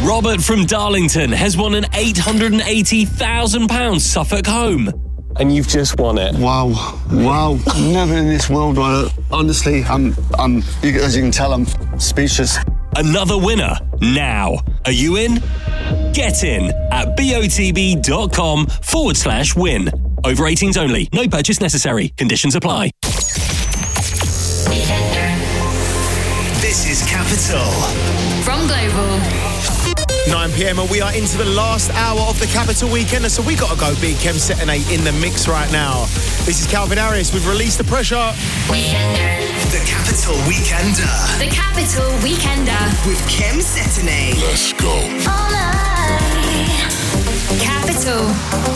Robert from Darlington has won an £880,000 Suffolk home. And you've just won it. Wow. Never in this world, honestly, I'm as you can tell, I'm speechless. Another winner now. Are you in? Get in at botb.com/win. Over 18s only. No purchase necessary. Conditions apply. This is Capital. From Global. 9 p.m. and we are into the last hour of the Capital Weekender, so we got to go big. Kem Setonate in the mix right now. This is Calvin Harris with Release the Pressure. The Capital Weekender. The Capital Weekender. With Kem Setonate. Let's go. All night. Capital.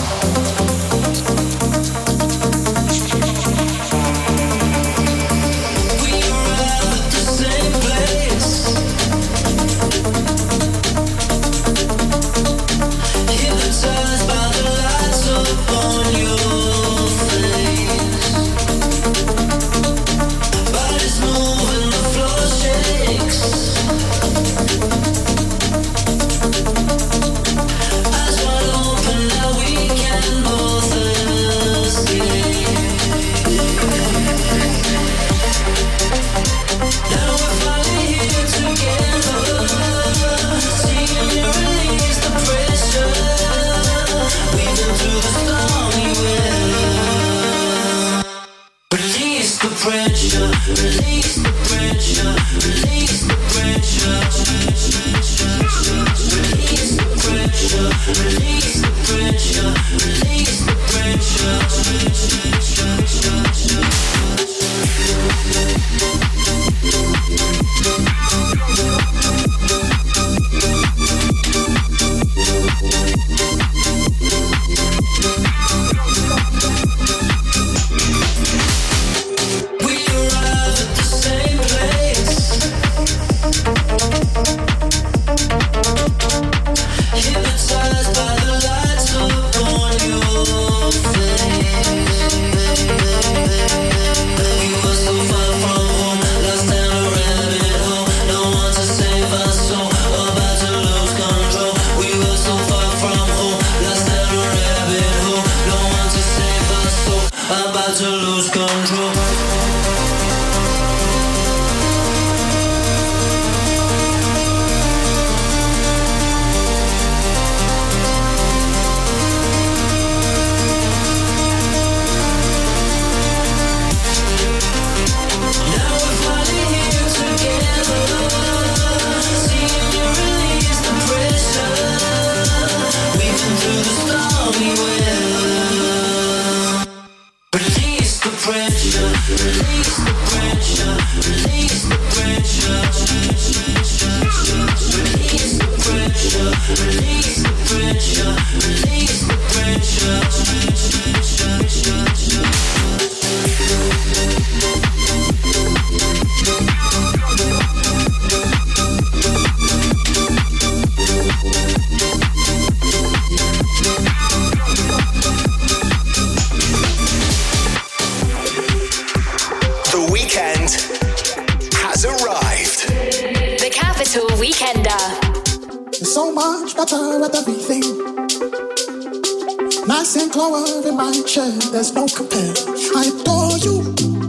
There's no compare. I adore you.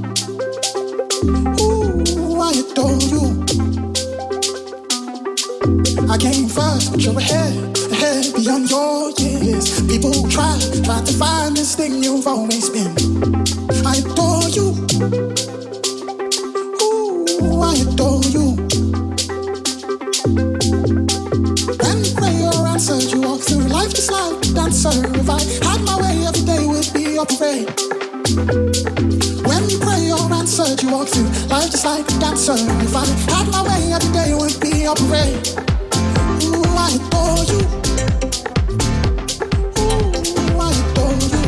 Ooh, I adore you. I came first, but you're ahead beyond your years. People try to find this thing you've always been. I adore you. Ooh, I adore you. When prayer answered, you walk through life just like a dancer. If I had my way, every day would be your parade. When you pray or answered, you walk through life just like a dancer. If I had my way, every day would be your parade. Ooh, I adore you. Ooh, I adore you.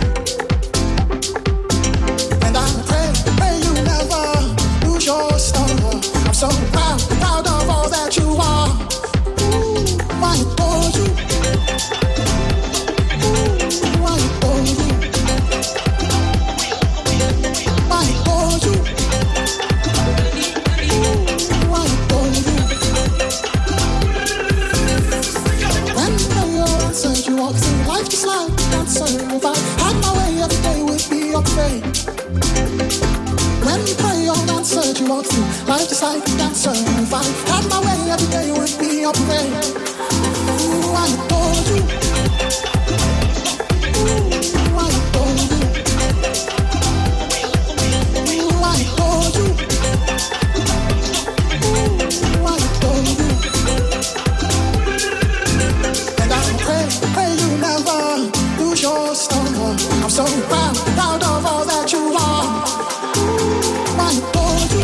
And I pray you never lose your star. I'm so proud of all that you are. Ooh, I adore you. afraid. When you pray or answered, you walk through life just like a dancer. If I had my way, every day would be a parade. Ooh, I adore you. Ooh, I adore you. Ooh, I adore you. Ooh, I adore you. And I pray you never lose your star. I'm so proud of all that you are. I adore you.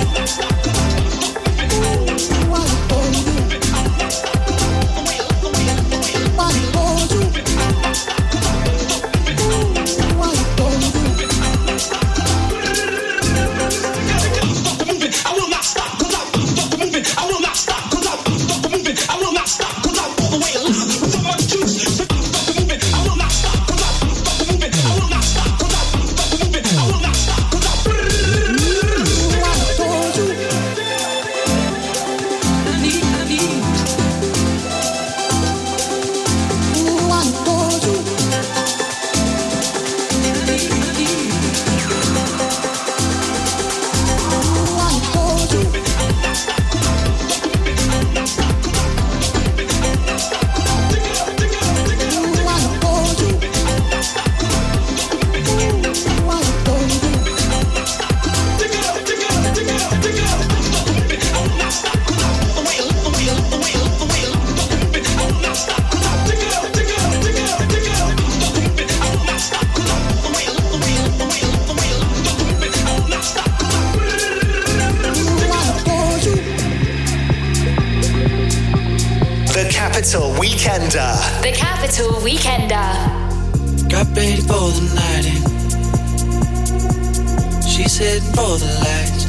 I adore you. I adore you. I adore you. I will not stop 'cause I stop moving. I will not stop 'cause I stop moving. I will not stop 'cause I'm all the way alive with so much juice. So stop moving. I will not stop 'cause I stop moving. I will not stop 'cause I stop moving. I will not stop 'cause I adore you. I need. Ooh, I adore you. Ooh, I adore you. Ooh, I adore you. Ooh, I adore you. The Capital Weekender. The Capital Weekender. Got ready for the night in. She's heading for the lights,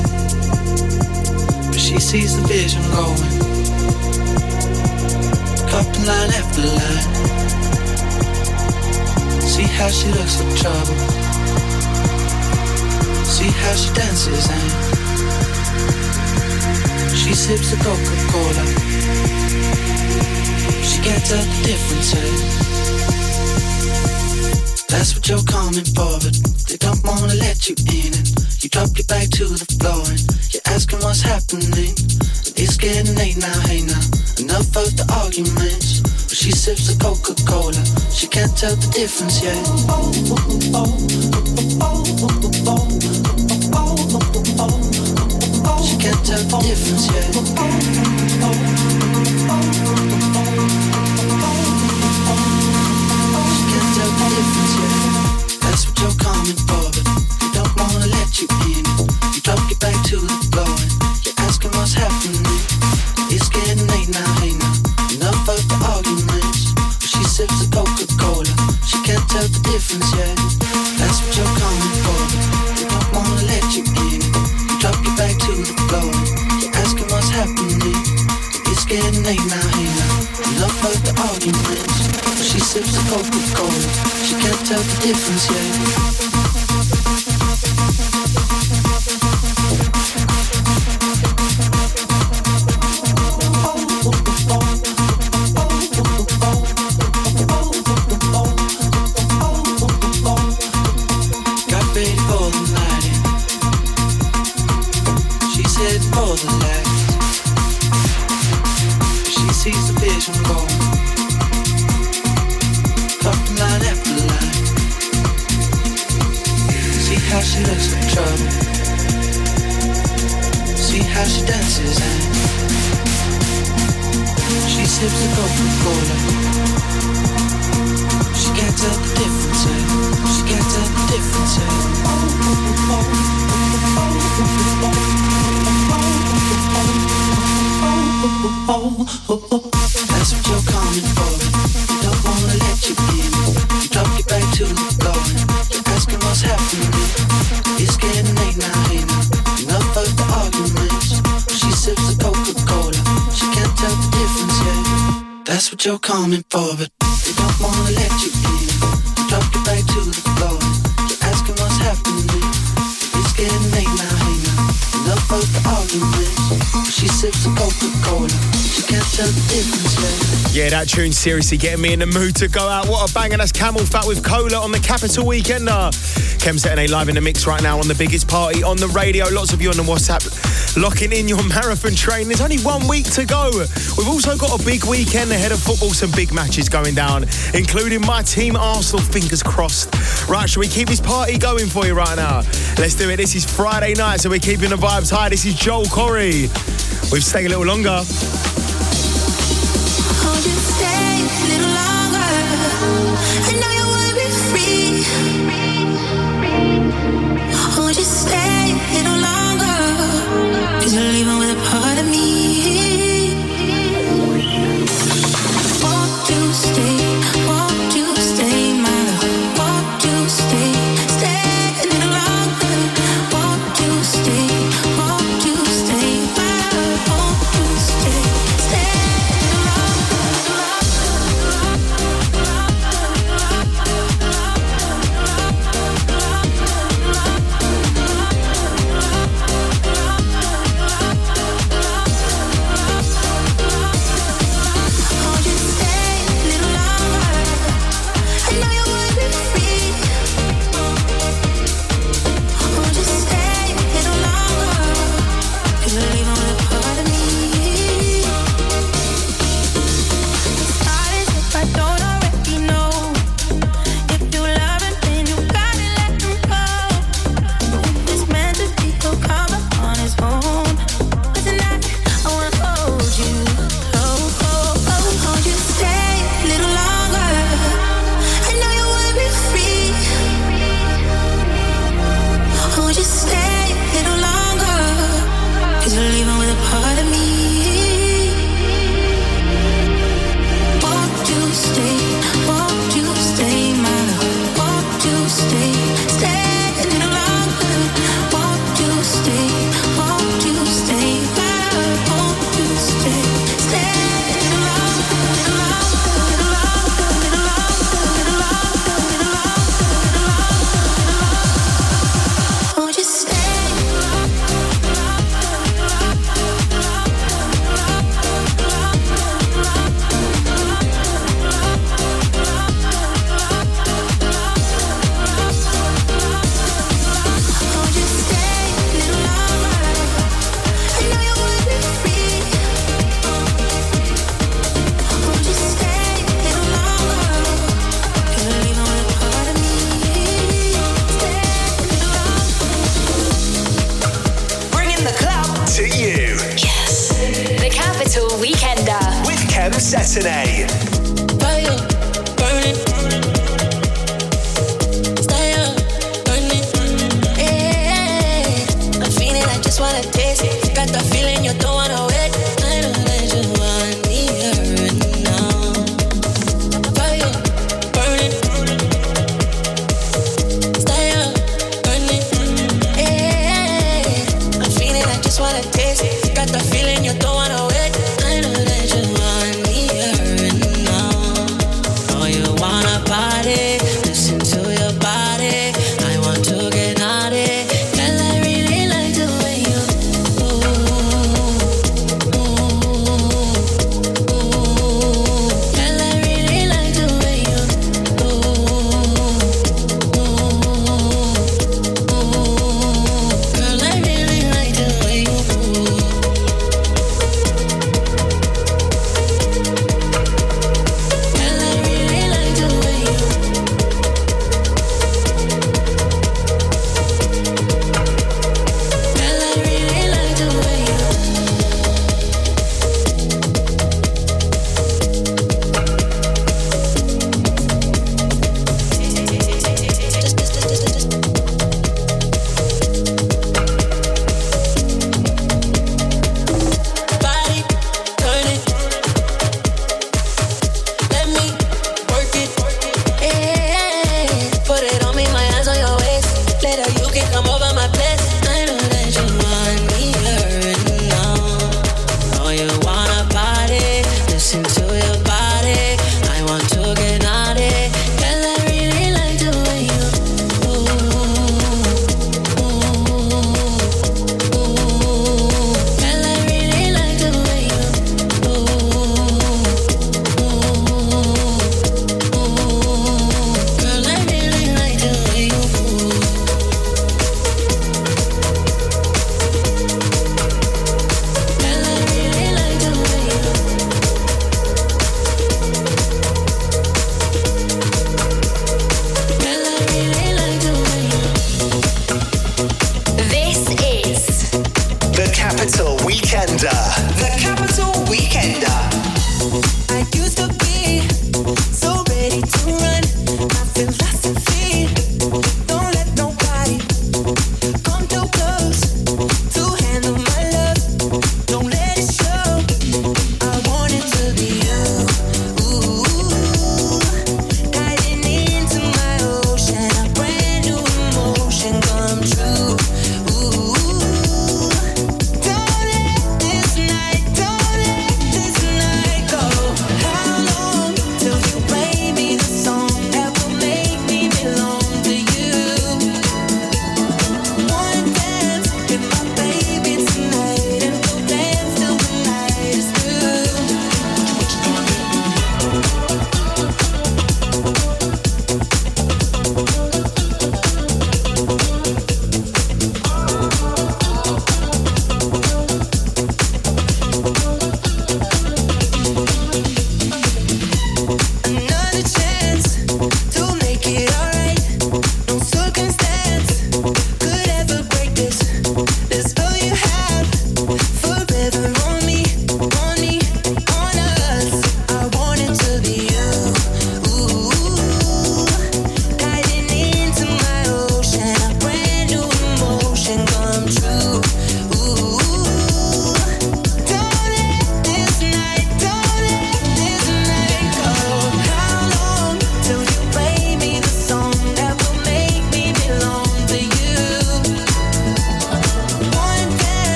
but she sees the vision going. Cupping line after line. See how she looks for trouble. See how she dances and she sips the Coca-Cola. She can't tell the difference. That's what you're coming for, but they don't wanna let you in. And you drop your back to the floor and you're asking what's happening. It's getting late now, hey now. Enough of the arguments. But she sips the Coca-Cola. She can't tell the difference yet. She can't tell the difference yet. That's what you're coming for, but they don't wanna let you in. You drop your back to the floor and you're asking what's happening. It's getting late now, hey now. Enough of the arguments. But she sips the Coca-Cola. She can't tell the difference yet. That's what you're coming for, but they don't wanna let you in. You drop your back to the floor and you're asking what's happening. It's getting late now, hey now. Enough of the arguments. She sips the Coca-Cola. She can't tell the difference yet. Got ready for the night in. She's heading for the lights. She sees the vision going. Line after line. See how she looks for trouble. See how she dances and she sips the Coca-Cola. She can't tell the difference. She can't tell the difference. That's what you're coming for. They don't wanna let you in. You drop your back to the floor and you're asking what's happening. It's getting late now, hey now. Enough of the arguments. She sips the Coca-Cola. She can't tell the difference yet. That's what you're coming for, but they don't wanna let you in. You drop your back to the floor and you're asking what's happening. It's getting late now, hey now. Enough of the arguments. She sips a Coca-Cola. She can't tell the difference, baby. Yeah, that tune's seriously getting me in the mood to go out. What a banger. That's Camel Fat with Cola on the Capital Weekender. Kemset and A live in the mix right now on the biggest party on the radio. Lots of you on the WhatsApp locking in your marathon train. There's only 1 week to go. We've also got a big weekend ahead of football. Some big matches going down, including my team Arsenal. Fingers crossed. Right, shall we keep this party going for you right now? Let's do it. This is Friday night, so we're keeping the vibes high. This is Joel Corey. We've stayed a little longer. Saturday. Got the feeling you don't wanna wait. I know that you want me here and now.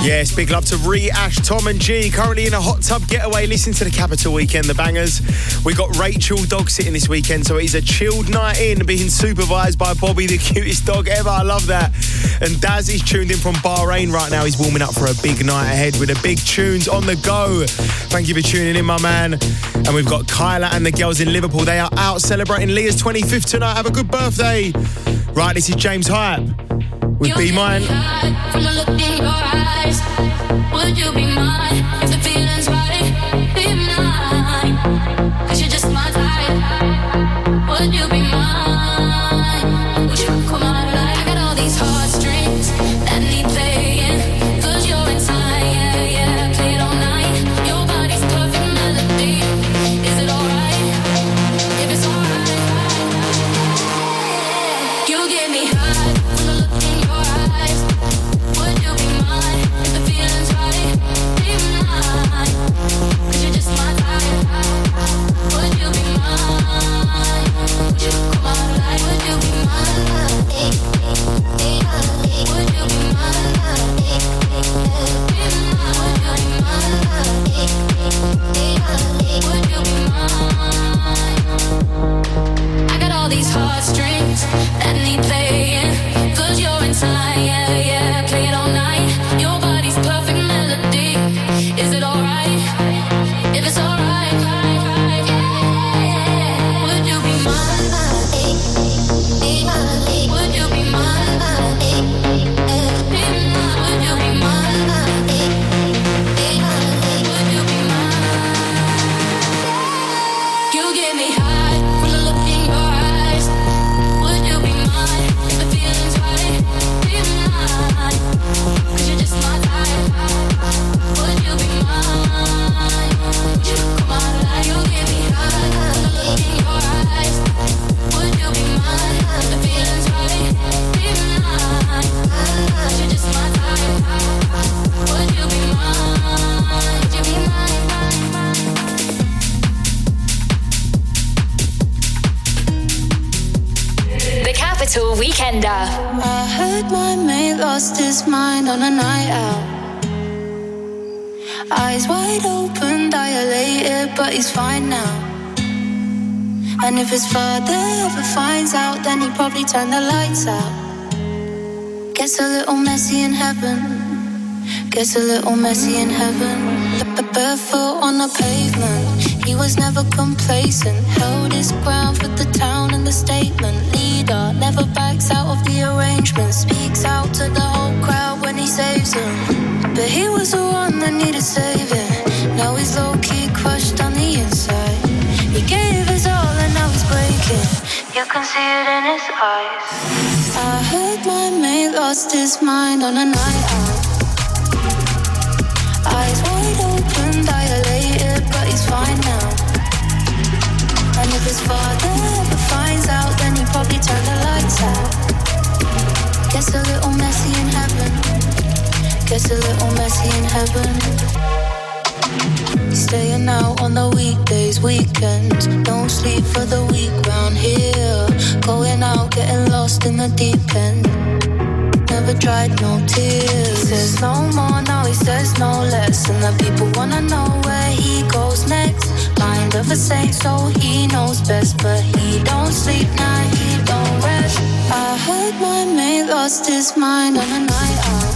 Yes, big love to Ree, Ash, Tom and G. Currently in a hot tub getaway, listening to the Capital Weekend, the bangers. We got Rachel dog sitting this weekend, so it's a chilled night in, being supervised by Bobby, the cutest dog ever. I love that. And Daz is tuned in from Bahrain right now. He's warming up for a big night ahead with the big tunes on the go. Thank you for tuning in, my man. And we've got Kyla and the girls in Liverpool. They are out celebrating Leah's 25th tonight. Have a good birthday. Right, this is James Hype with Be Mine. From the look in your eyes, would you be mine if the feeling's right? Be mine, 'cause you're just my type. Would you be mine? Would you come out like I got all these heartstrings that need playing? 'Cause you're inside, yeah, yeah. Play it all night. Your body's perfect melody. Is it alright? If it's alright, you get me high from the look in your eyes. Would you be mine if the feeling's right? Be mine, 'cause you're just my type. Would you be mine? Would you come out like? Would you be mine? Would you be mine? Be mine. Would you be mine? I got all these heartstrings that need playing. 'Cause you're inside, yeah, yeah. Play it all night. Your body's perfect melody. Is it alright? If it's alright, would you be mine? Would you be mine? Would you be mine? Would you be mine? You get me high from the look in your eyes. Would you be mine if the feeling's right? Be mine, 'cause you're just my type. Would you be mine? Would you come out like you get me high from the look in your eyes? Would you be mine if the feeling's right? Be mine, 'cause you're just my type. Would you be mine? Would you be mine? The Capital Weekender. I heard my mate lost his mind on a night out. Eyes wide open, dilated, but he's fine now. And if his father ever finds out, then he'd probably turn the lights out. Gets a little messy in heaven. Gets a little messy in heaven. Barefoot on the pavement. He was never complacent. Held his ground for the town and the statement. Leader never backs out of the arrangement. Speaks out to the whole crowd when he saves them. But he was the one that needed saving. Now he's low-key crushed on the inside. He gave his all and now he's breaking. You can see it in his eyes. I heard my mate lost his mind on a night out. Eyes wide open, dilated, but he's fine now. And if his father ever finds out, then he'd probably turn the lights out. Gets a little messy in heaven. Gets a little messy in heaven. Staying out on the weekdays, weekends. Don't sleep for the week round here. Going out, getting lost in the deep end. Never tried no tears. He says no more, now he says no less. And the people wanna know where he goes next. Mind of a saint, so he knows best. But he don't sleep, nah, he don't rest. I heard my mate lost his mind on a night out.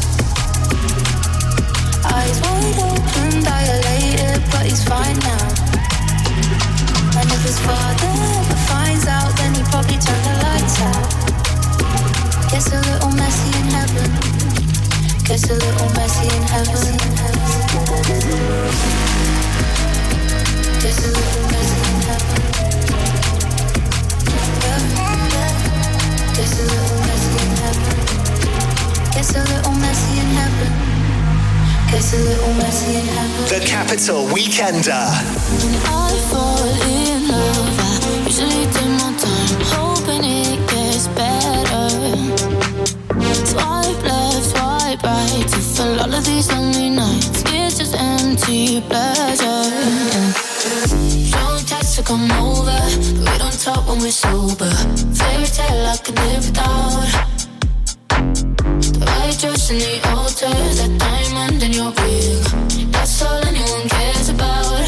Eyes wide open, dilated, but he's fine now. And if his father ever finds out, then he'd probably turn the lights out. Gets a little messy in heaven. Gets a little messy in heaven. Gets a little messy in heaven. Gets a little messy in heaven. Gets a little messy in heaven. Gets a little messy in heaven. The Capital Weekender. I fall in love. I usually take my time, hoping it gets better. Swipe left, swipe right to fill all of these lonely nights. It's just empty pleasure. Don't text to come over, but we don't talk when we're sober. Fairy tale I could live without. The white dress and the altar, that diamond you're real. That's all anyone cares about.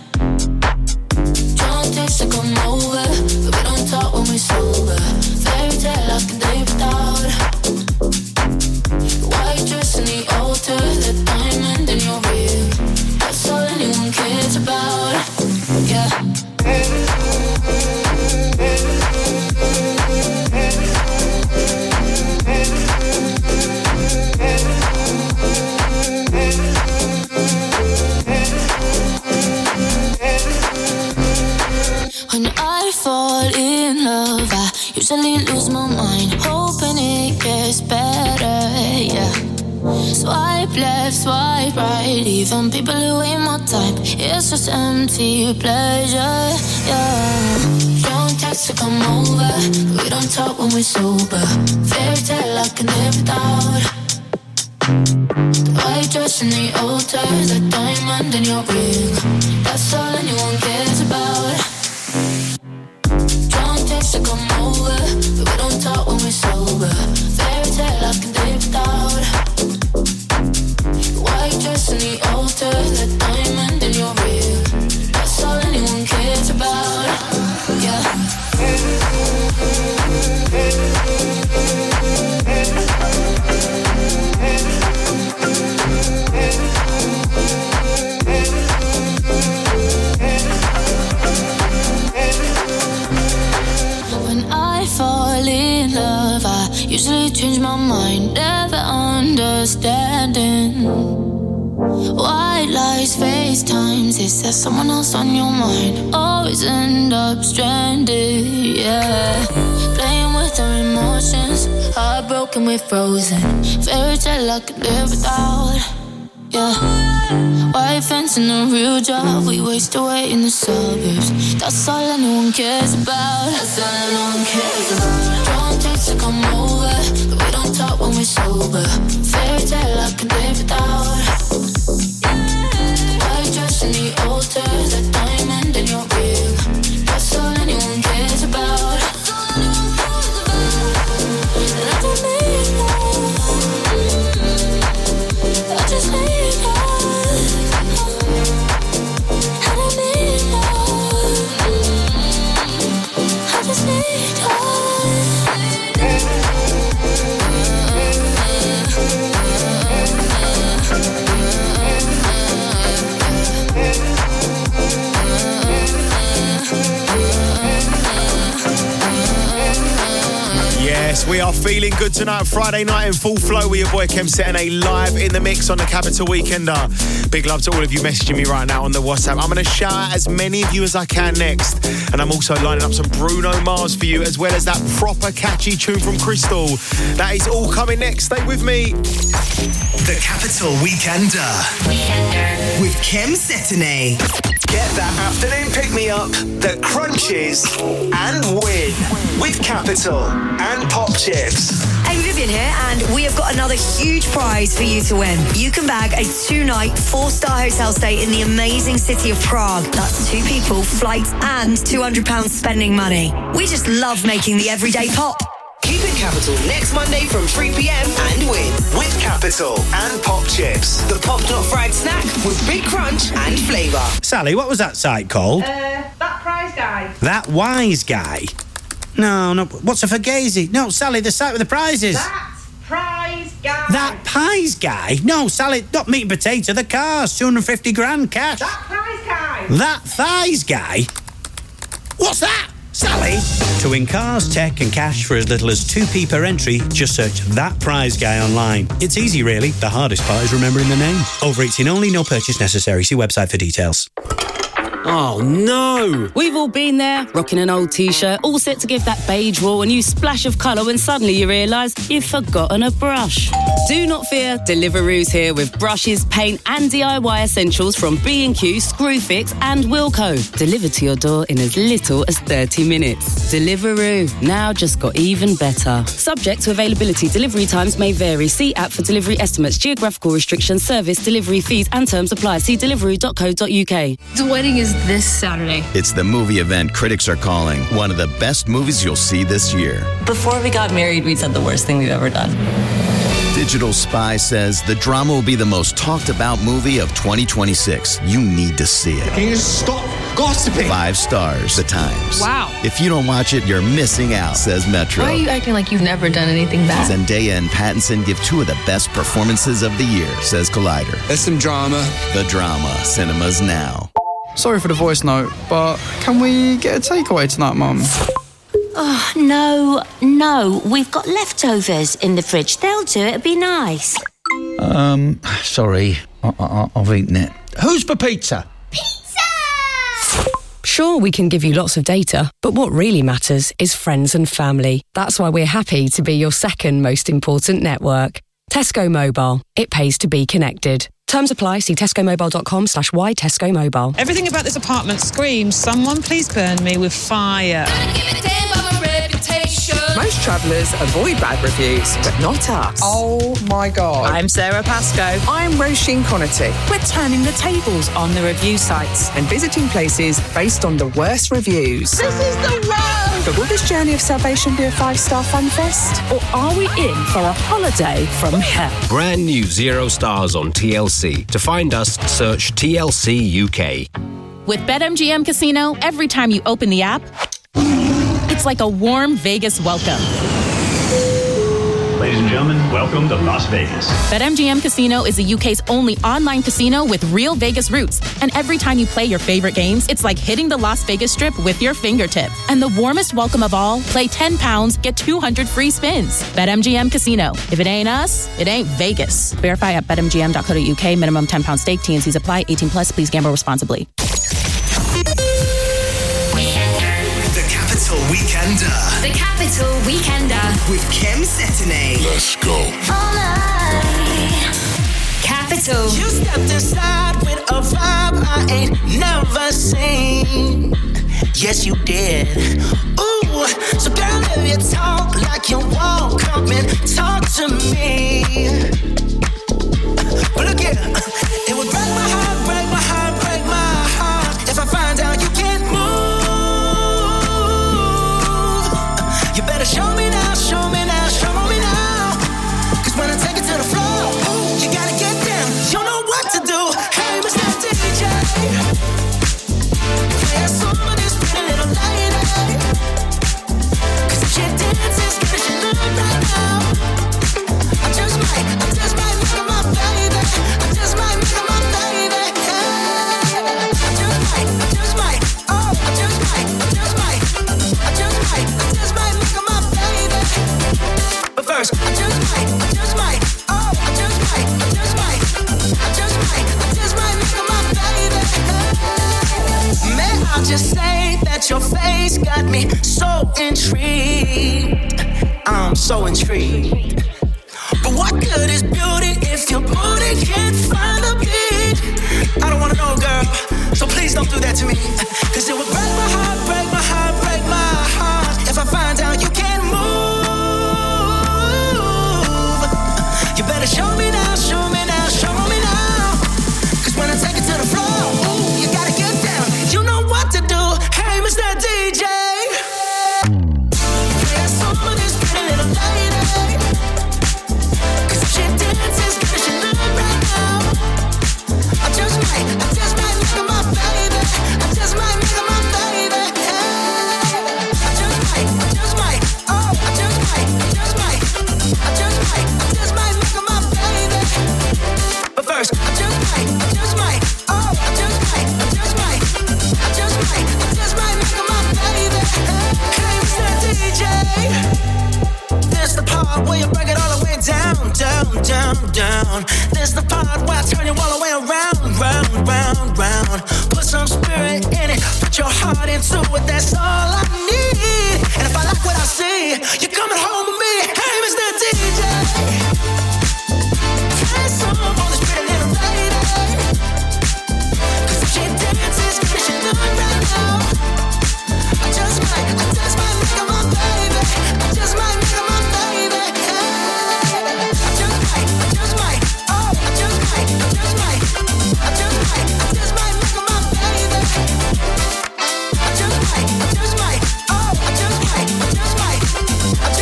Drunk text to come over, but we don't talk when we're sober. Fairy tale like a day without. White dress in the altar, the diamond in your ring. That's all anyone cares about. Yeah. When I fall in love, I usually lose my mind, hoping it gets better, yeah. Swipe left, swipe right, even people who ain't my type, it's just empty pleasure, yeah. Don't text to come over, but we don't talk when we're sober. Fairy tale I can live without. The white dress in the altar, the diamond in your ring. That's all anyone cares about. Drunk text to come over, but we don't talk when we're sober. Fairy tale I can live without. White dress in the altar, the diamond in your ring. That's all anyone cares about. Yeah. When I fall in love, I usually change my mind, never understanding. White lies, FaceTimes, is there someone else on your mind? Always end up stranded, yeah. Playing with our emotions, heartbroken, we're frozen. Fairy tale I could live without, yeah. White fence and a real job, we waste away in the suburbs. That's all anyone cares about. That's all anyone cares about. Don't text to come over, but we don't talk when we're sober. Fairy tale I can live without. White dress in the altar, the diamond in your ring. That's all anyone cares about. And I don't need love, I just need love. I don't need love, I just need Yes, we are feeling good tonight. Friday night in full flow with your boy Kem Setting A live in the mix on the Capital Weekender. Big love to all of you messaging me right now on the WhatsApp. I'm going to shout out as many of you as I can next. And I'm also lining up some Bruno Mars for you, as well as that proper catchy tune from Crystal. That is all coming next. Stay with me. The Capital Weekender. With Kem Setting A. Get that afternoon pick-me-up that crunches and win with Capital and Pop Chips. Hey, Vivian here, and we have got another huge prize for you to win. You can bag a 2-night, 4-star hotel stay in the amazing city of Prague. That's 2 people, flights, and £200 spending money. We just love making the everyday pop. Keep it Capital next Monday from 3 p.m. and win with Capital and Pop Chips. The Pop Not Fried snack with big crunch and flavour. Sally, what was that site called? That prize guy. That Wise Guy? No, what's a Fugazi? No, Sally, the site with the prizes. That prize guy. That Pies Guy? No, Sally, not meat and potato, the cars, 250 grand cash. That prize guy. That Thighs Guy? What's that? Sally? To win cars, tech and cash for as little as 2p per entry, just search That Prize Guy online. It's easy, really. The hardest part is remembering the name. Over 18 only, no purchase necessary. See website for details. Oh no! We've all been there, rocking an old t-shirt, all set to give that beige wall a new splash of colour when suddenly you realise you've forgotten a brush. Do not fear, Deliveroo's here with brushes, paint and DIY essentials from B&Q, Screwfix and Wilko. Delivered to your door in as little as 30 minutes. Deliveroo, now just got even better. Subject to availability, delivery times may vary. See app for delivery estimates, geographical restrictions, service, delivery fees and terms apply. See deliveroo.co.uk. The wedding is this Saturday. It's the movie event critics are calling one of the best movies you'll see this year. Before we got married, we said the worst thing we've ever done. Digital Spy says the drama will be the most talked about movie of 2026. You need to see it. Can you just stop gossiping? 5 stars, The Times. Wow. If you don't watch it, you're missing out, says Metro. Why are you acting like you've never done anything bad? Zendaya and Pattinson give 2 of the best performances of the year, says Collider. There's some drama. The drama. Cinemas now. Sorry for the voice note, but can we get a takeaway tonight, Mum? Oh, no. We've got leftovers in the fridge. They'll do it. It'd be nice. Sorry. I've eaten it. Who's for pizza? Sure, we can give you lots of data, but what really matters is friends and family. That's why we're happy to be your second most important network. Tesco Mobile. It pays to be connected. Terms apply. See tescomobile.com/why-Tesco-Mobile. Everything about this apartment screams, someone please burn me with fire. Most travellers avoid bad reviews, but not us. Oh my God. I'm Sarah Pascoe. I'm Roisin Connerty. We're turning the tables on the review sites And visiting places based on the worst reviews. This is the worst! But will this journey of salvation be a 5-star fun fest? Or are we in for a holiday from hell? Brand new 0 stars on TLC. To find us, search TLC UK. With BetMGM Casino, every time you open the app, it's like a warm Vegas welcome. Ladies and gentlemen, welcome to Las Vegas. BetMGM Casino is the UK's only online casino with real Vegas roots. And every time you play your favorite games, it's like hitting the Las Vegas Strip with your fingertip. And the warmest welcome of all, play £10, get 200 free spins. BetMGM Casino. If it ain't us, it ain't Vegas. Verify at betmgm.co.uk. Minimum £10 stake. T&Cs apply. 18 plus. Please gamble responsibly. Capital Weekender. The Capital Weekender. With Kim Setanay. Let's go. All night. Capital. You stepped inside with a vibe I ain't never seen. Yes, you did. Ooh, so girl, if you talk like you won't come and talk to me. But look here, it would break my heart, break my heart, break my heart if I find out you can't move. You better show me now, show me now, show me now. Cause when I take it to the floor, you gotta get down. You know what to do. Hey, Mr. DJ, play a song of this pretty little lady. Cause if she dances, girl, she look right now. I just might make her my baby. I just might make her my baby. I just might. Oh, I just might make her my baby. But first, I just might. Oh, I just might make her my baby. May I just say that your face got me so intrigued. I'm so intrigued. But what good is beauty if your booty can't find a beat? I don't wanna know, girl, so please don't do that to me. Cause it would break my heart, break my heart, break my heart if I find out you can't move. You better show me now, show me now, show me now. Cause when I take it to the floor, ooh, you gotta get down. You know what to do. Hey, Mr. DJ, play a song of this pretty little lady. Cause if she dances, girl, she look right now. I just might make her my baby. I just might make her my baby. I just might. Oh, I just might make her my baby. But first, I just might. Oh, I just might make her my baby. Hey, Mr. DJ, this the part where you break it all the way down, down, down, down. This the part where I turn you all the way around, round, round, round. Put some spirit in it, put your heart into it, that's all I need. And if I like what I see, you're coming home with me. Hey, Mr. DJ, play some on this pretty little lady. Cause if she dances, girl, she look right now. I just might make her my baby. I just might make her my baby. I just might. Oh, I just might make her my baby. I just might. Oh, I just might.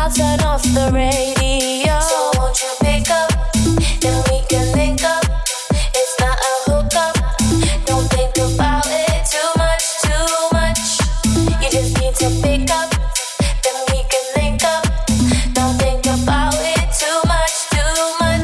I'll turn off the radio. So won't you pick up, then we can link up. It's not a hookup. Don't think about it too much, too much. You just need to pick up, then we can link up. Don't think about it too much, too much.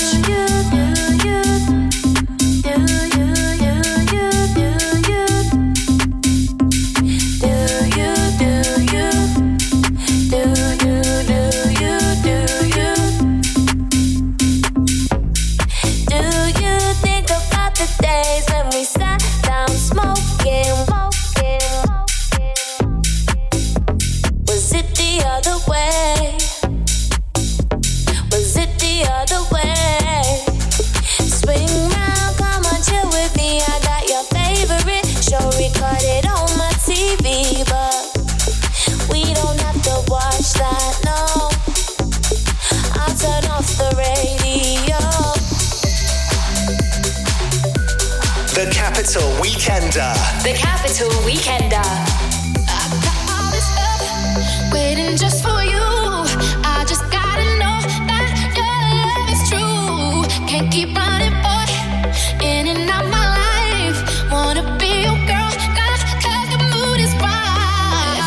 The Capital Weekender. The Capital Weekender. I got all this stuff waiting just for you. I just gotta know that your love is true. Can't keep running, boy, in and out my life. Wanna be your girl, cause the mood is right.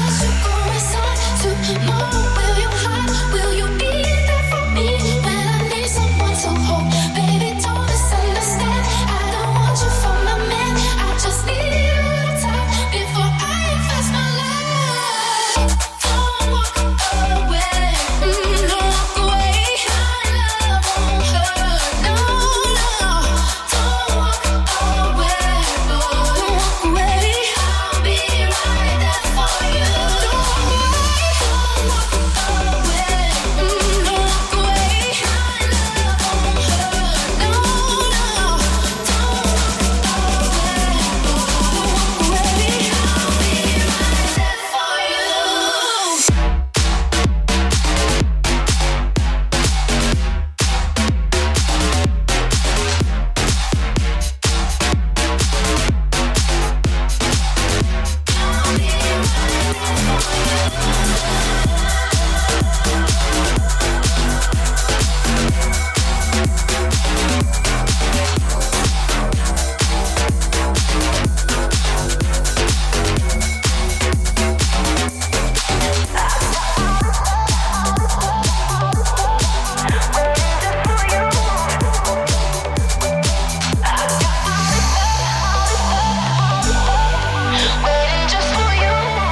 Tomorrow, will you hide? Will you be there for me when I need someone to hold? Baby, don't misunderstand. I don't want you for my man. I just need a little time before I invest my life. Don't walk away. Don't walk away. My love won't hurt. No, no. Don't walk away. Don't walk away. I'll be right there for you. Don't walk away. Don't walk away. Don't walk away. My love won't hurt. No, no. Don't walk away. Don't walk away. I'll be right there for you. Waiting just for you.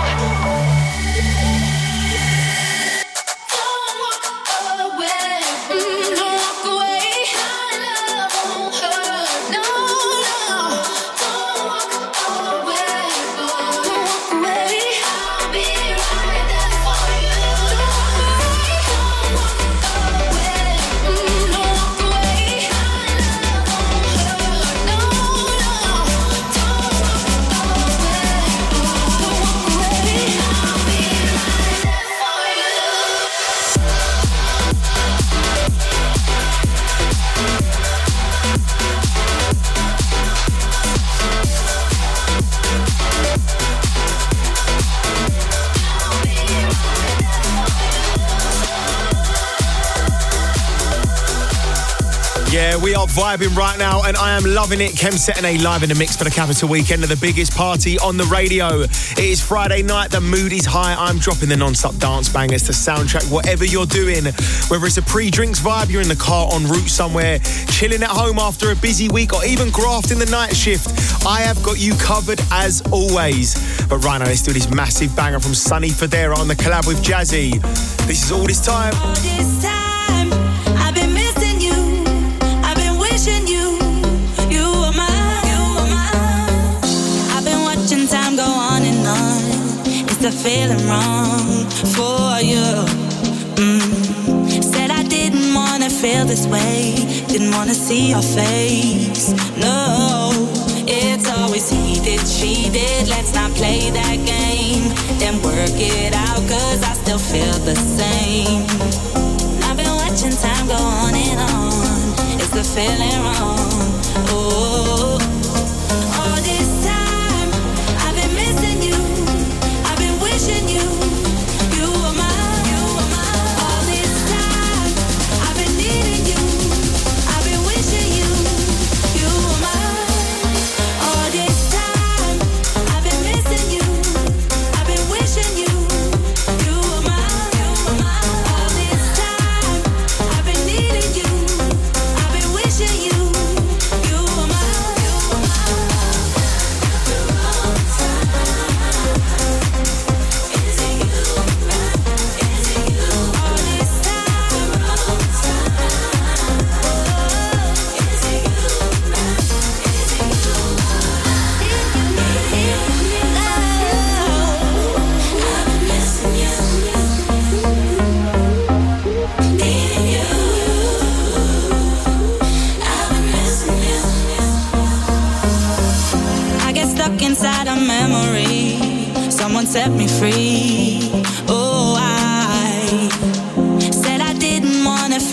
Don't walk away. Don't walk away. My love won't hurt. No, no. Don't walk away. Don't walk away. I'll be right there for you. Don't walk away. Don't walk away. My love won't hurt. No, no. Don't walk away. Don't walk away. I'll be right there for you. Yeah, we are vibing right now, and I am loving it. Kem Setene live in the mix for the Capital Weekend of the biggest party on the radio. It is Friday night, the mood is high. I'm dropping the non-stop dance bangers to soundtrack whatever you're doing. Whether it's a pre-drinks vibe, you're in the car en route somewhere, chilling at home after a busy week, or even grafting the night shift, I have got you covered as always. But right now, let's do this massive banger from Sonny Fodera on the collab with Jazzy. This is All This Time. All this time, I've been missing you. I've been wishing you were mine. I've been watching time go on and on. It's the feeling wrong for you. Said I didn't wanna feel this way. Didn't wanna see your face. No, it's always he did, she did. Let's not play that game. Then work it out, cause I still feel the same. I've been watching time go on and on. It's the feeling wrong. Oh, all this time I've been missing you. I've been wishing you were mine.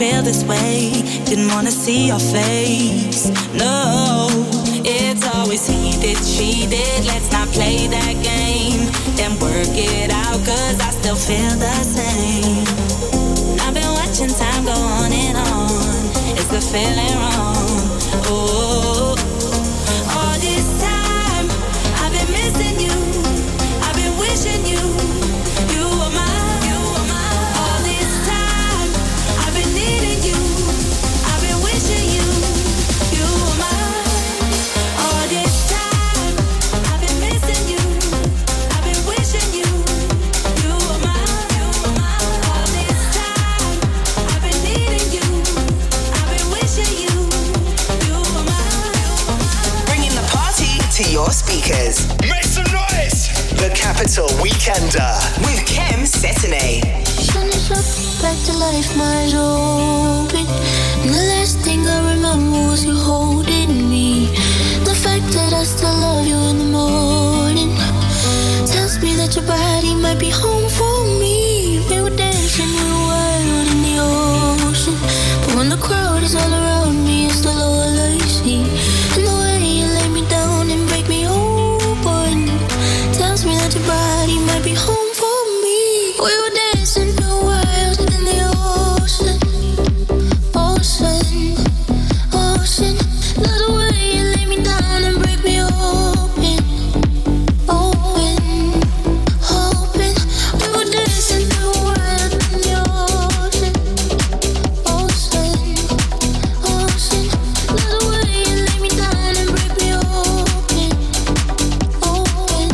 feel this way. Didn't wanna see your face. No, it's always he did, she did. Let's not play that game. Then work it out, cause I still feel the same. I've been watching time go on and on. Is the feeling wrong? Oh, all this time I've been missing you. I've been wishing you were mine. All this time I've been needing you. I've been wishing you were mine. All this time I've been missing you. I've been wishing you were mine. All this time I've been needing you. I've been wishing you were mine. Bringing the party to your speakers. Make some noise! The Capital Weekender with Kim Setine. Sun is up, back to life, my eyes open. And the last thing I remember was you holding me. The fact that I still love you in the morning tells me that your body might be home for me. We were dancing, we were wild in the ocean, but when the crowd is all around me, it's still all I see. And the way you lay me down and break me open tells me that your body might be home for me. We were dancing, we were wild in the ocean, ocean, ocean. Love the way you lay me down and break me open, open, open. We were dancing, we were wild in the ocean, ocean, ocean. Love the way you lay me down and break me open, open,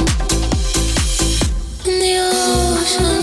in the ocean.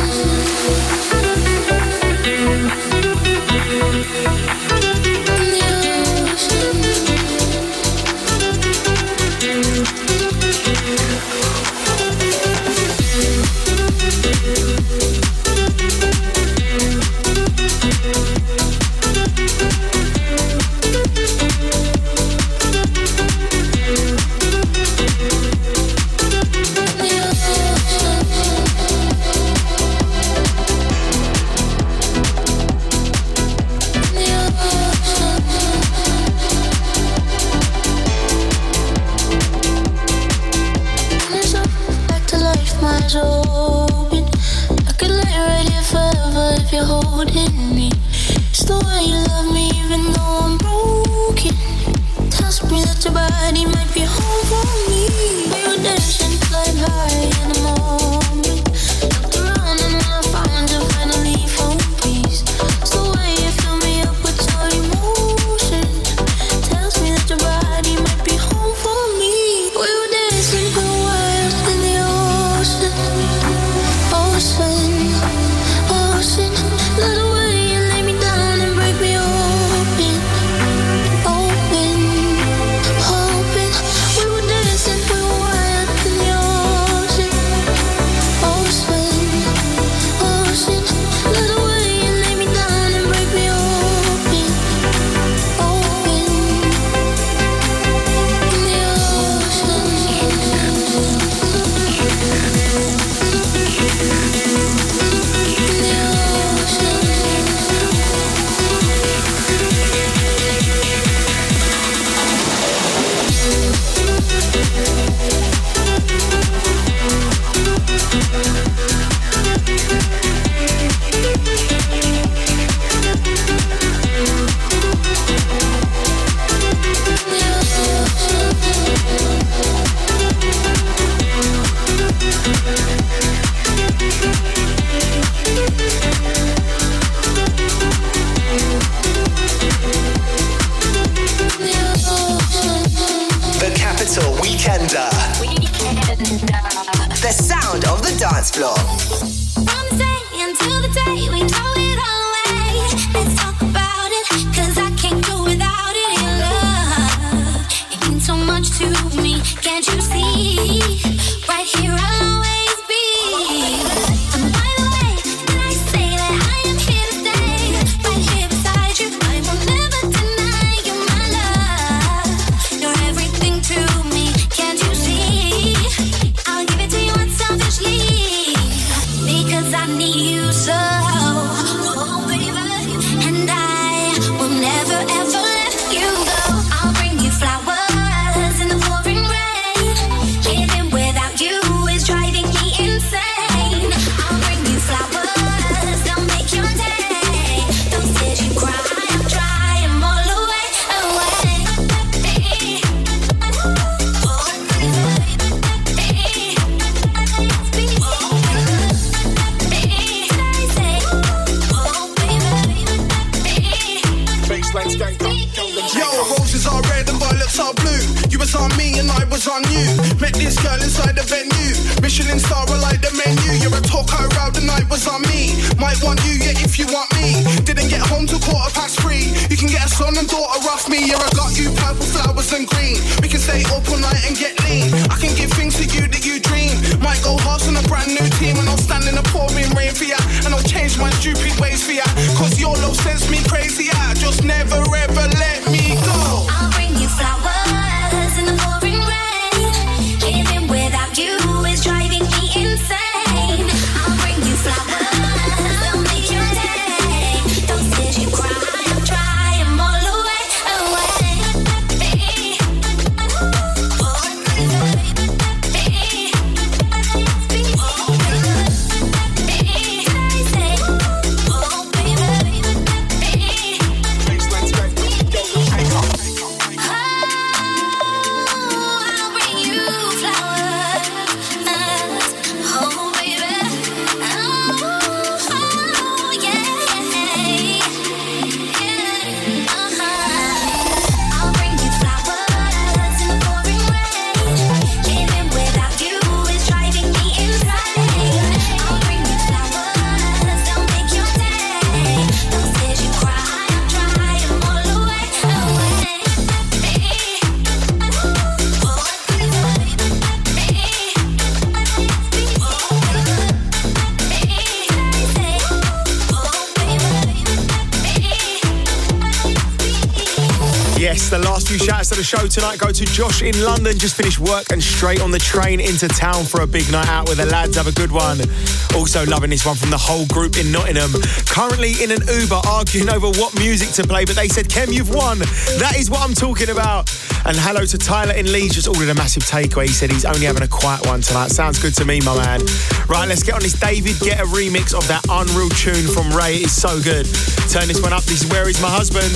Back to life, my eyes open. I could lay right here forever if you're holding me. It's the way you love me even though I'm broken. Tells me that your body might be home for me. We were dancing, flying high in the moment. Looked around and when I found you, finally found peace. It's the way you fill me up with your emotion. Tells me that your body might be home for me. We were dancing, we were wild in the ocean, ocean, ocean. Love the way you lay me down and break me open, open, open. We were dancing, we were wild in the ocean, ocean, ocean. Love the way you lay me down and break me open, open, in the ocean. The Capital Weekender. The sound of the dance floor. From the day until the day we throw it all away. Let's talk about it, 'cause I can't go without it. Your love, it means so much to me. Can't you see? Right here I'll always be. And by the way, can I say that I am here to stay? Right here beside you, I will never deny you my love. You're everything to me. Can't you see? I'll give it to you unselfishly. star blue. You was on me and I was on you. Met this girl inside the venue. Michelin star, I like the menu. You're a talker around the night was on me. Might want you, yeah, if you want me. Didn't get home till 3:15. You can get a son and daughter off me. Yeah, I got you purple flowers and green. We can stay up all night and get lean. I can give things to you that you dream. Might go hard on a brand new team. And I'll stand in the pouring rain for ya. And I'll change my stupid ways for ya. Cause your love sends me crazy. Yeah, just never ever let me go. I'll bring you flowers in the pouring rain. Living without you is driving me insane. I'll bring you flowers, they'll make your day. Those tears you cry, I'll dry them all away, away. The last few shouts to the show tonight go to Josh in London. Just finished work and straight on the train into town for a big night out with the lads. Have a good one. Also loving this one from the whole group in Nottingham. Currently in an Uber arguing over what music to play, but they said, Kem, you've won. That is what I'm talking about. And hello to Tyler in Leeds, just ordered a massive takeaway. He said he's only having a quiet one tonight. Sounds good to me, my man. Right, let's get on this David Guetta remix of that Unreal tune from Ray. It is so good. Turn this one up. This is Where Is My Husband?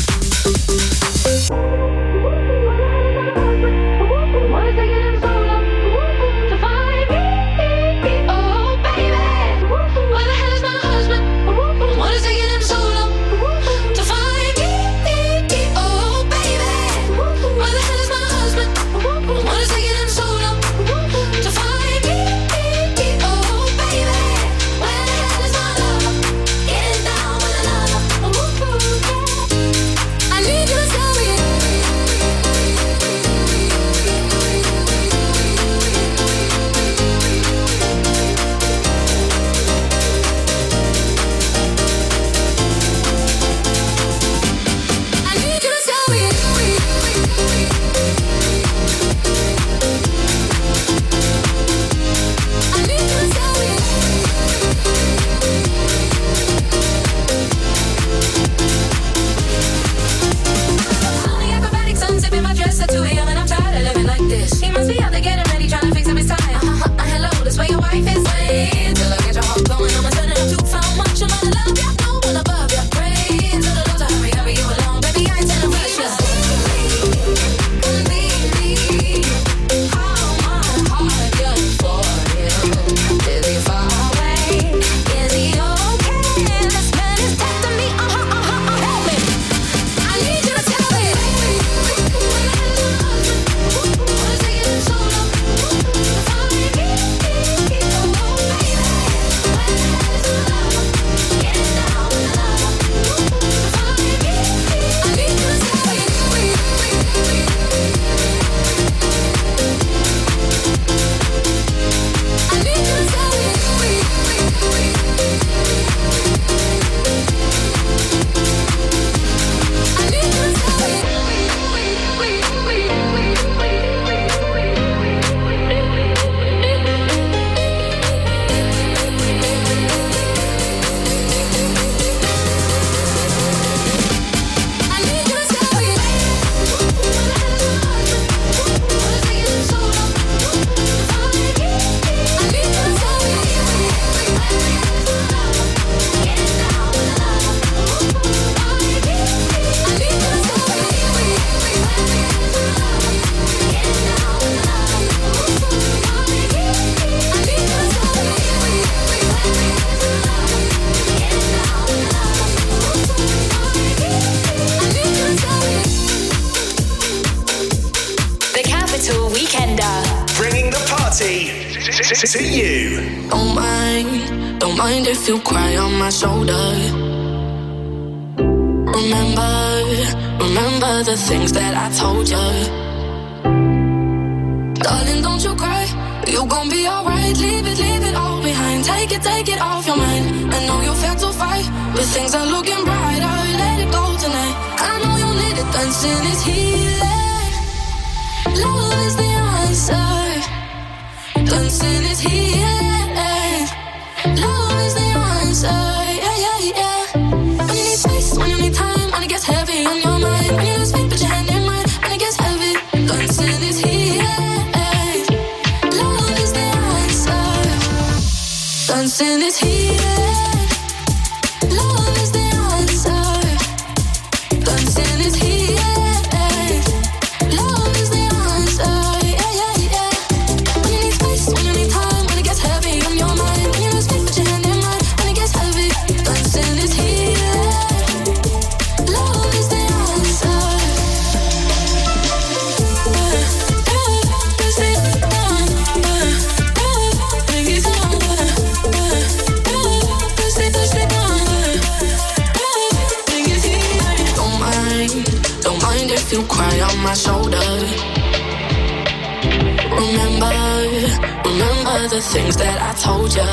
I need you to tell me to you. Don't mind if you cry on my shoulder. Remember the things that I told you. Darling, don't you cry, you gon' be alright. Leave it all behind. Take it off your mind. I know you felt to fight, but things are looking brighter. Let it go tonight. I know you need it. Dancing is healing. Love is the answer. Dancing is healing. Love is the answer. Yeah. When you need space, when you need time, when it gets heavy on your mind. When you lose faith, put your hand in mine. When it gets heavy, dancing is healing. Love is the answer. Dancing is healing. Love is the answer. Dancing is healing. Love is the answer. Yeah. When you need space, when you need time, when it gets heavy on your mind. When you lose faith, put your hand in mine. When it gets heavy, dancing is healing. Love is the answer. Don't mind if you cry on my shoulder. Remember the things that I told you.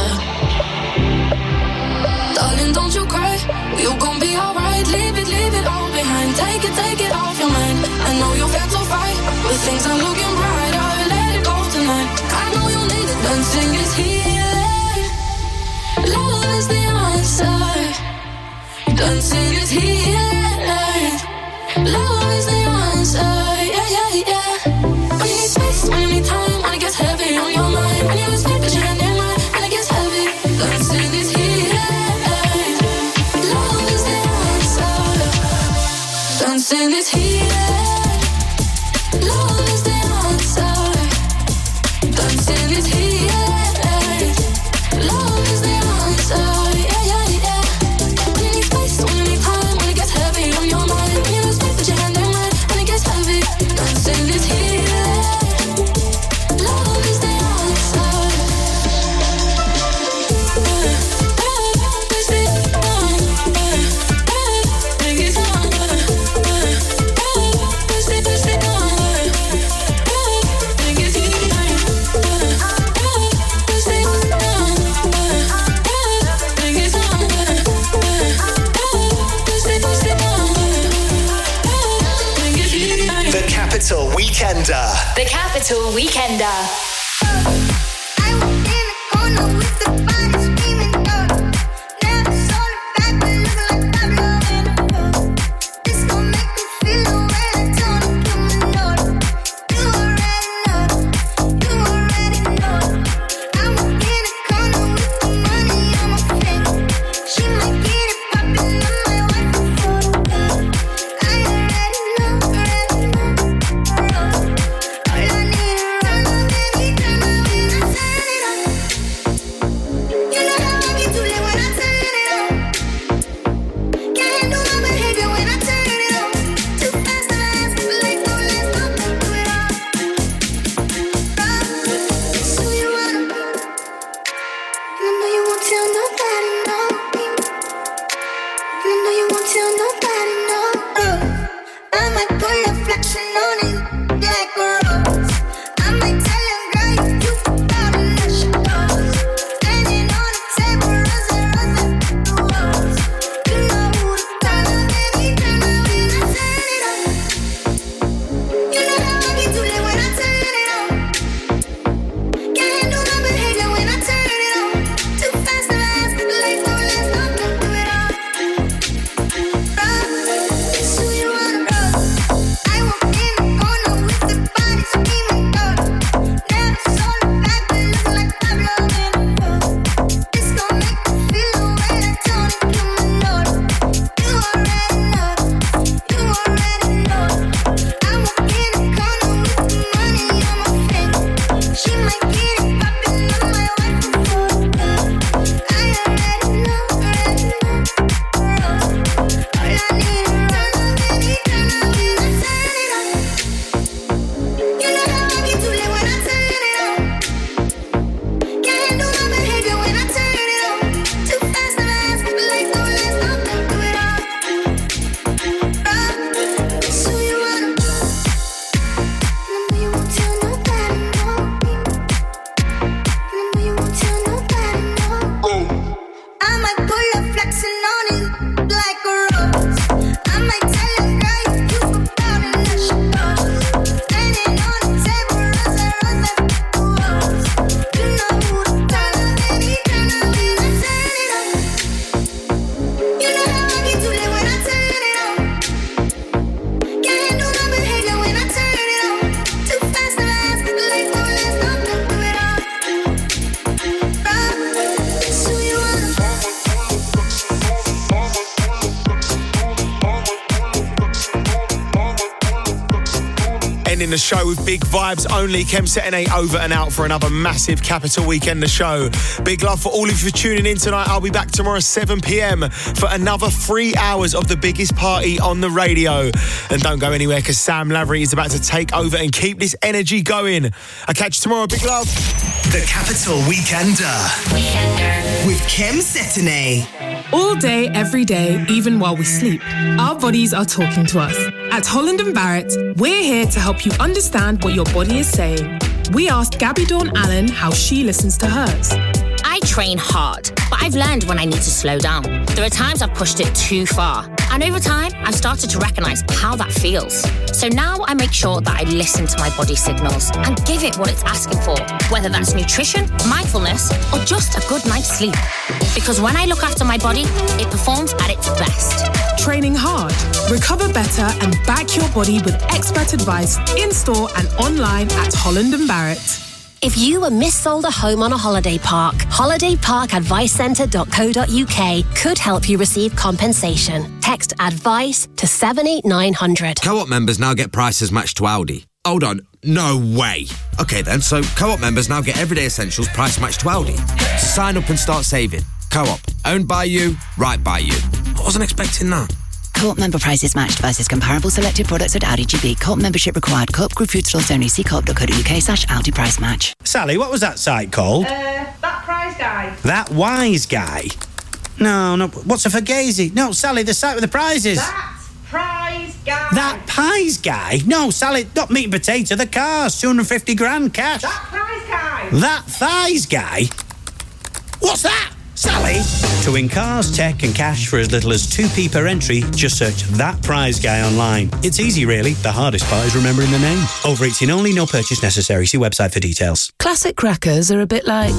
Darling, don't you cry, you gon' be alright. Leave it all behind. Take it off your mind. I know you felt so fight, but things are looking brighter. Let it go tonight. I know you need it. Dancing is healing. Love is the answer. Dancing is healing. Love is the answer. Yeah. When you need space, when you need time, when it gets heavy on your mind. When you lose faith, put your hand in mine. When it gets heavy, dancing is healing. Love is the answer. Dancing is healing. Love is the answer. Dancing is healing. Love is the answer. Yeah. When you need space, when you need time, when it gets heavy on your mind. When you lose faith, put your hand in mine. When it gets heavy, dancing is healing. Love is the answer. The Capital Weekender. The Capital Weekender. All I need is run on any ending the show with big vibes only. Kem Setene over and out for another massive Capital Weekender show. Big love for all of you for tuning in tonight. I'll be back tomorrow 7 p.m. for another 3 hours of the biggest party on the radio. And don't go anywhere because Sam Lavery is about to take over and keep this energy going. I'll catch you tomorrow. Big love. The Capital Weekender. With Kem Setene. All day, every day, even while we sleep, our bodies are talking to us. At Holland & Barrett, we're here to help you understand what your body is saying. We asked Gabby Dawn Allen how she listens to hers. I train hard, but I've learned when I need to slow down. There are times I've pushed it too far. And over time, I've started to recognise how that feels. So now I make sure that I listen to my body signals and give it what it's asking for, whether that's nutrition, mindfulness, or just a good night's sleep. Because when I look after my body, it performs at its best. Training hard, recover better, and back your body with expert advice in-store and online at Holland & Barrett. If you were missold a home on a holiday park, holidayparkadvicecentre.co.uk could help you receive compensation. Text ADVICE to 78900. Co-op members now get prices matched to Aldi. Hold on, no way. Okay then, so Co-op members now get everyday essentials price matched to Aldi. So sign up and start saving. Co-op, owned by you, right by you. I wasn't expecting that. Co-op member prices matched versus comparable selected products at Aldi GB. Co-op membership required. Co-op Group Food Stores only. See co-op.co.uk/Aldi price match. Sally, what was that site called? That prize guy. That wise guy? No, what's a fugazi? No, Sally, the site with the prizes. That prize guy. That pies guy? No, Sally, not meat and potato, the cars, 250 grand cash. That prize guy. That thighs guy? What's that? Sally? To win cars, tech and cash for as little as 2p per entry, just search That Prize Guy online. It's easy, really. The hardest part is remembering the name. Over 18 only, no purchase necessary. See website for details. Classic crackers are a bit like...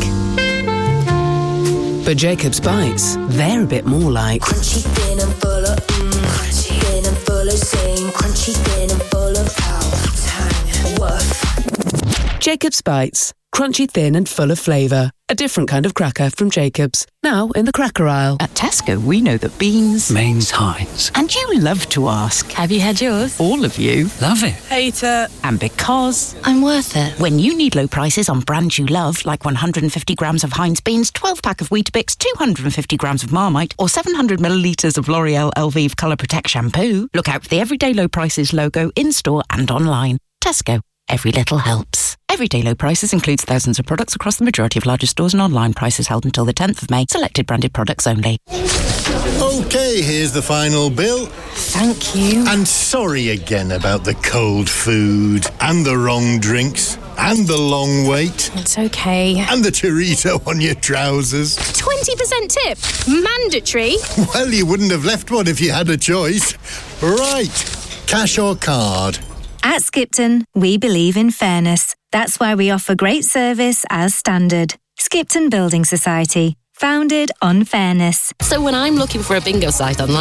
But Jacob's Bites, they're a bit more like... Crunchy, thin and full of crunchy, thin and full of zing. Crunchy, thin and full of tang, woof. Jacob's Bites. Crunchy, thin and full of flavour. A different kind of cracker from Jacob's. Now in the cracker aisle. At Tesco, we know that beans means Heinz. And you love to ask, Have you had yours? all of you. Love it. Hate it. And because I'm worth it. when you need low prices on brands you love, like 150 grams of Heinz beans, 12-pack of Weetabix, 250 grams of Marmite, or 700 millilitres of L'Oreal Elvive Colour Protect shampoo, look out for the Everyday Low Prices logo in-store and online. Tesco. Every little helps. Everyday Low Prices includes thousands of products across the majority of larger stores and online. Prices held until the 10th of May. Selected branded products only. OK, here's the final bill. Thank you. And sorry again about the cold food and the wrong drinks and the long wait. It's okay. And the chorizo on your trousers. 20% tip. Mandatory. Well, you wouldn't have left one if you had a choice. Right. Cash or card? At Skipton, we believe in fairness. That's why we offer great service as standard. Skipton Building Society, founded on fairness. So when I'm looking for a bingo site online,